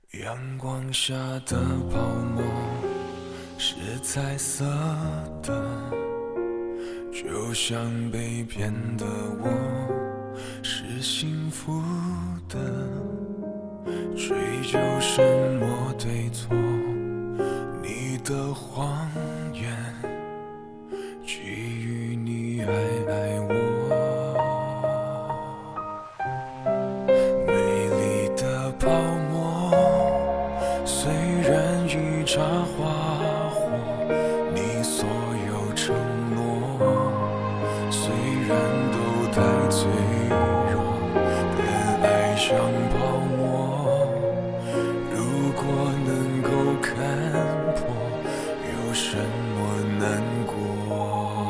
阳光下的泡沫是彩色的，就像被骗的我是幸福的，追究什么对错，你的谎言基于你爱我。美丽的泡沫虽然已插花火，你所有承诺虽然都太脆弱，本来像泡沫，如果能够看破，有什么难过？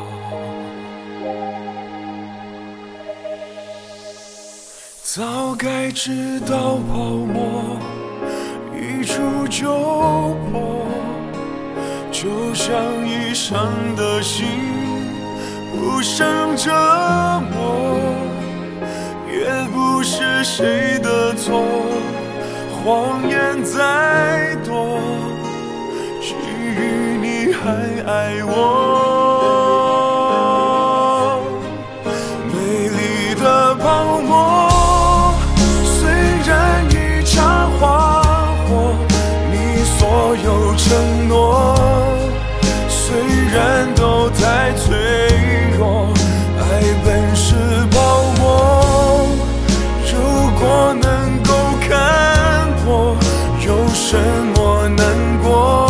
早该知道泡沫一触就破，就像已伤的心无声折磨，也不是谁的错，谎言再多，基于你还爱我。美丽的泡沫虽然已插花火，你所有承诺虽然都太脆弱，爱本是泡沫，如果能够看破，有什么难过？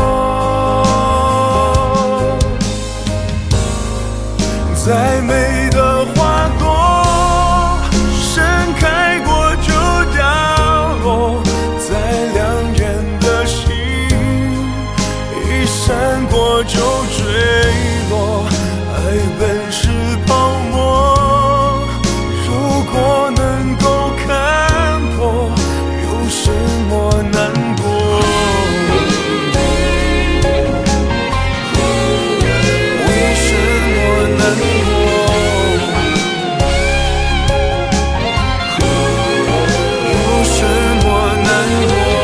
再美的花朵盛开过就掉落，再亮眼的星一闪过就坠落，爱本是泡沫，如果能够看破，有什么难过？为什么难过？有什么难过？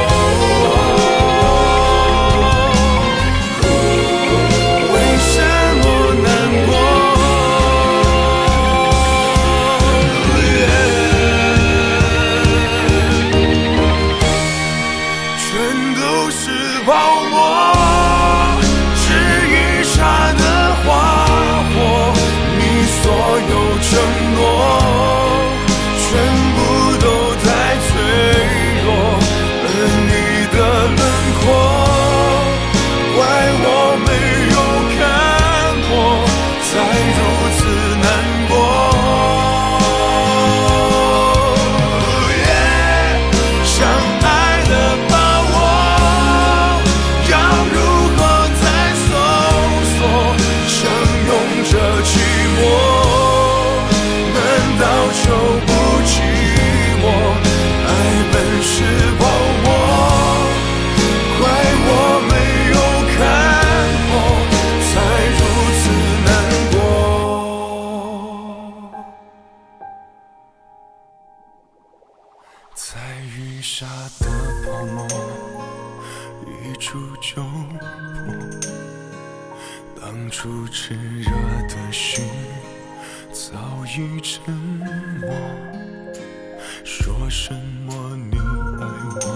为什么难过？全都是泡沫，只一刹的花火，你所有承诺全部都太脆弱，而你的轮廓怪我没有看破，才如此难过。相爱的把握要如何再搜索，相拥着寂寞，难道就不寂寞？爱本是泡沫，怪我没有看破，才如此难过。在雨下的泡沫一触就破，当初炽热的心早已沉默，说什么你爱我